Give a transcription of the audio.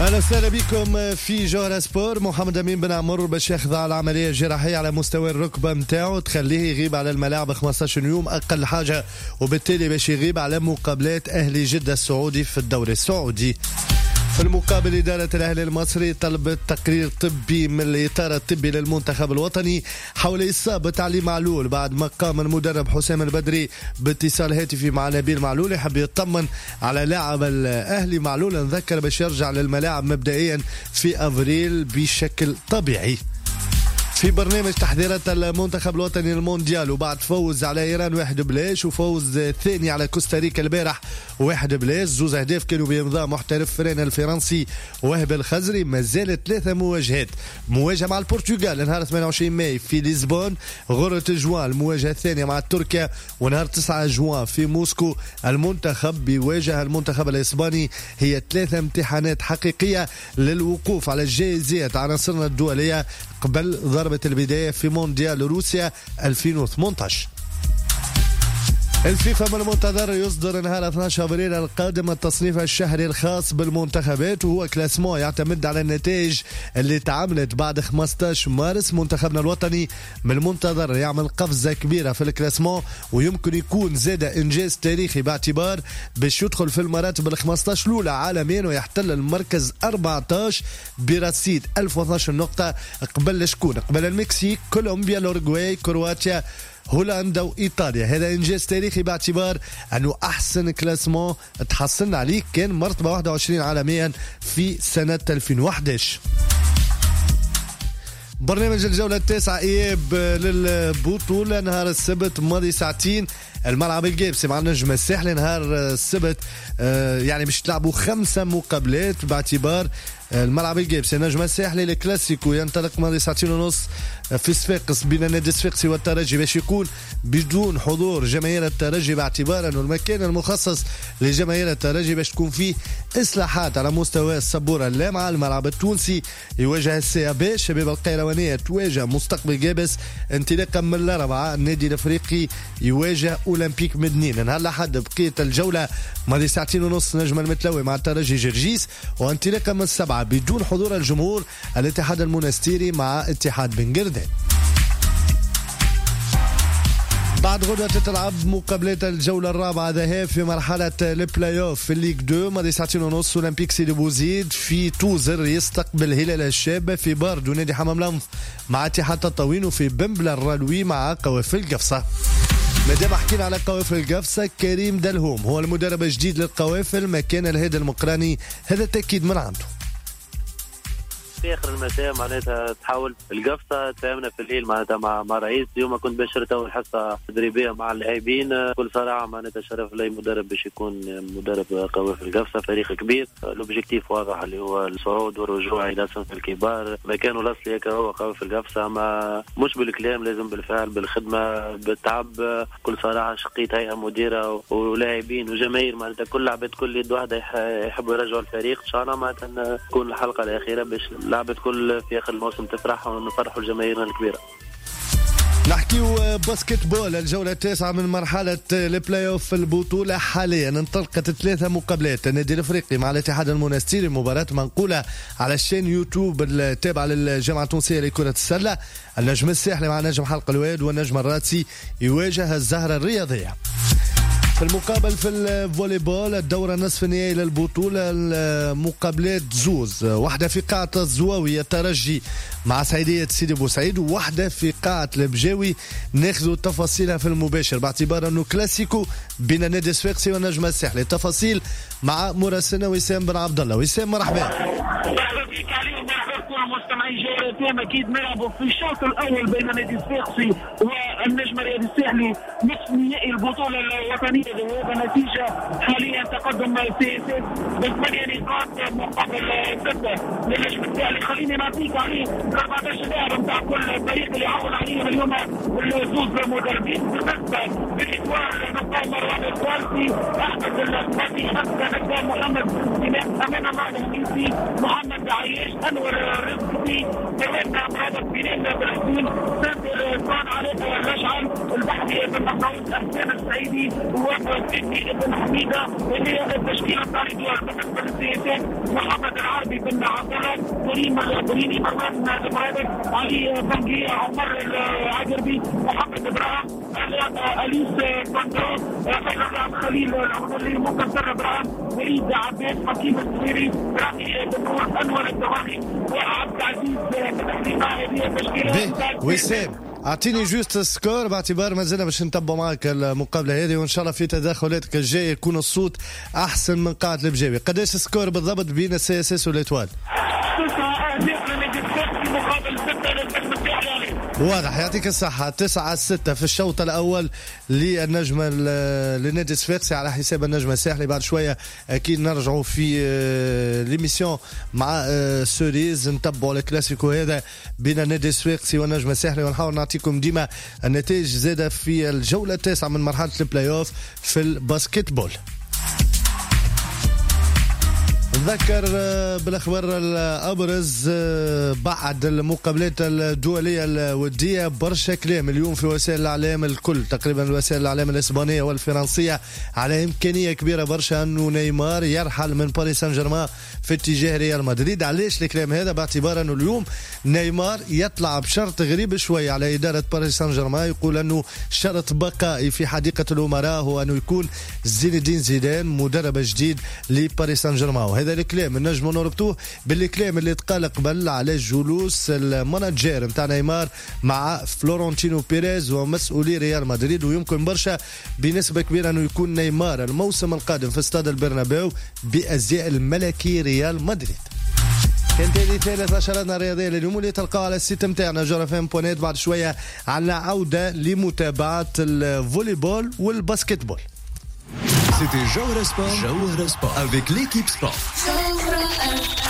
أهلا وسهلا بكم في جوهرة سبور. محمد أمين بن عمر باش ياخذ على العملية الجراحية على مستوى الركبة متاعه تخليه يغيب على الملاعب 15 يوم أقل حاجة، وبالتالي باش يغيب على مقابلات أهلي جدة السعودي في الدوري السعودي. في المقابل إدارة الأهلي المصري طلبت تقرير طبي من الإطار الطبي للمنتخب الوطني حول إصابة علي معلول بعد ما قام المدرب حسام البدري باتصال هاتفي مع نبيل معلول يحب يطمن على لاعب الأهلي. معلول نذكر باش يرجع للملاعب مبدئيا في أفريل بشكل طبيعي. في برنامج تحضيرات المنتخب الوطني للمونديال وبعد فوز على إيران 1-0 وفوز ثاني على كوستاريكا البارح 1-0، زوز أهداف كانوا بإمضاء محترف فران الفرنسي وهب الخزري. ما زالت 3 مواجهات، مواجهة مع البرتغال نهار 28 ماي في لشبونة غرة جوان، المواجهة الثانية مع تركيا ونهار 9 جوان في موسكو. المنتخب بيواجه المنتخب الإسباني. هي 3 امتحانات حقيقية للوقوف على الجائزات عناصرنا الدولية قبل ضربة البداية في مونديال روسيا 2018. الفيفا من المنتظر يصدر نهار 12 ابريل القادم التصنيف الشهري الخاص بالمنتخبات، وهو كلاسمون يعتمد على النتائج اللي تعملت بعد 15 مارس. منتخبنا الوطني من المنتظر يعمل قفزة كبيرة في الكلاسمون، ويمكن يكون زاد انجاز تاريخي باعتبار باش يدخل في المراتب ال15 الاولى عالميا ويحتل المركز 14 برصيد 1012 نقطة قبل شكون؟ قبل المكسيك، كولومبيا، الأورجواي، كرواتيا، هولندا وإيطاليا. هذا إنجاز تاريخي باعتبار أنه أحسن كلاسمون تحصلنا عليه كان مرتبة 21 عالميا في سنة 2011. برنامج الجولة التاسعة إياب للبطولة نهار السبت ماضي ساعتين الملعب الجابسي مع النجم الساحلي. نهار السبت يعني باش تلعبوا 5 مقابلات باعتبار الملعب الجابسي. النجم الساحلي الكلاسيكو ينطلق ماضي 2:30 في صفاقس بين النادي الصفاقسي والترجي باش يكون بدون حضور جماهير الترجي باعتبار انه المكان المخصص لجماهير الترجي باش تكون فيه اصلاحات على مستوى السبوره اللامعه. الملعب التونسي يواجه السيابي، شباب القيروانيه تواجه مستقبل جابس. انطلاقا من الاربعاء النادي الافريقي يواجه اولمبيك مدنين. نهار الاحد بقيه الجوله ماضي 2:30 نجم المتلوي مع الترجي جرجيس، وانطلاقا من السبعه بدون حضور الجمهور الاتحاد المنستيري مع اتحاد بن قردان. بعد غدوة تتلعب مقابلات الجولة الرابعة ذهاب في مرحلة البلاي اوف في الليغ 2 ماضي 2:30 اولمبيك سيدي بوزيد في توزر يستقبل هلال الشاب، في باردو نادي حمام لنف مع اتحاد تطاوين، وفي بمبلة الرلوي مع قوافل القفصة. مادام حكينا على قوافل القفصة، كريم دلهوم هو المدرب الجديد للقوافل مكان الهادي المقراني، هذا تأكيد من عنده. في اخر المساء معناتها تحاول القفصه تفاهمنا في الليل معناتها مع رئيس. اليوم كنت بشرت اول حصه تدريبيه مع اللاعبين. بكل صراحه معناتها شرف لي مدرب باش يكون مدرب قوي في القفصه، فريق كبير. الاوبجيكتيف واضح اللي هو الصعود والرجوع الى صنف الكبار. مكانه الاصلي هكا هو قوي في القفصه، ما مش بالكلام، لازم بالفعل بالخدمه بالتعب. بكل صراحه شقيت هيئه مديره ولاعبين وجماهير معناتها كل لعبه كل يد واحده يحبوا يرجعوا الفريق. ان شاء الله معناتها تكون الحلقه الاخيره باش لعبة كل في آخر الموسم تفرح ونفرحوا الجماهير الكبيرة. نحكيو باسكت بول. الجولة التاسعة من مرحلة البلاي اوف في البطولة حاليا انطلقت 3 مقابلات. النادي الافريقي مع الاتحاد المنستيري، مباراة منقولة على الشين يوتيوب التابعة للجامعة التونسية لكرة السلة. النجم الساحلي مع نجم حلق الواد، والنجم الراتسي يواجه الزهرة الرياضية. في المقابل في الفولي بول الدورة نصف النهائي للبطولة المقابلات زوز، واحدة في قاعة الزواوية الترجي مع سعيدية سيدي بوسعيد، وواحدة في قاعة البجاوي. ناخذوا تفاصيلها في المباشر باعتبار انه كلاسيكو بين النادي الصفاقسي والنجم الساحلي. التفاصيل مع مراسلنا وسام بن عبد الله. وسام مرحبا. مستمعي جولتين اكيد نلعبوا في الشوط الاول بين النادي الصفاقسي والنجم الرياضي الساحلي نصف نهائي البطوله الوطنيه. وهذا نتيجه حاليا تقدم سياسي ب8 نقاط مقابل 6 للنجم الساحلي. خليني نعطيك عليه 14 لاعب نتاع كل فريق اللي عول عليهم اليوم الزوز مدربين. بالنسبه للاطوار نقام مروان الفارسي، احمد الفاتي، حتى نقام محمد امين الله الحميدي، محمد عياش، انور رزقي، كمان هذا بلال بالحسين، سامر صان علي الاشعل، البحري بن مسعود، احسان السعيدي، وفتحي بن حميده. اللي هي التشكيله الطريقيه بالنسبه للسياسات محمد العربي رامي بن عبد الله، كريم البريني، مروان المرابط، علي بنجيه، عمر العجربي، محمد ابراهيم، اليس بندو، خليل العمري، مكسر ابراهيم، وليد عباس، حكيم السويري، رامي بن نور، انور الدواني، وعبد العزيز بن هذه التشكيله. وسام اعطيني جوست سكور باعتبار ما زلنا باش نتبع معك المقابله هذه، وان شاء الله في تدخلاتك الجايه يكون الصوت احسن من قاعه البجاوي. قداش سكور بالضبط بين السي اس اس والإتوال؟ واضح، يعطيك الصحة. 9-6 في الشوط الأول للنجم لنادي الصفاقسي على حساب النجم الساحلي. بعد شوية أكيد نرجعوا في ليميسيون مع سوريز نتبعوا الكلاسيكو هذا بين النادي الصفاقسي والنجم الساحلي، ونحاول نعطيكم ديما النتائج زادة في الجولة 9 من مرحلة البلاي أوف في الباسكتبول. نذكر بالاخبار الابرز بعد المقابلات الدوليه الوديه. برشا كلام اليوم في وسائل الاعلام الكل، تقريبا وسائل الاعلام الاسبانيه والفرنسيه، على امكانيه كبيره برشا انه نيمار يرحل من باريس سان جيرمان في اتجاه ريال مدريد. علاش الكلام هذا؟ باعتبار انه اليوم نيمار يطلع بشرط غريب شويه على اداره باريس سان جيرمان، يقول انه شرط بقائي في حديقه الامراء هو انه يكون زين الدين زيدان مدرب جديد لباريس سان جيرمان. وهذا الكلام النجم نربطوه بالكلام اللي تقال قبل على جلوس المانجير نتاع نيمار مع فلورنتينو بيريز ومسؤولي ريال مدريد، ويمكن برشا بنسبة كبيرة انه يكون نيمار الموسم القادم في استاد البرنابيو بأزياء الملكي ريال مدريد. كانت هذه ثالث نشراتنا الرياضية لليوم اللي تلقاها على السيت متاعنا جورفم.net. بعد شوية على عودة لمتابعة الفوليبول والباسكتبول. C'était Jawhara Sport avec l'équipe sport.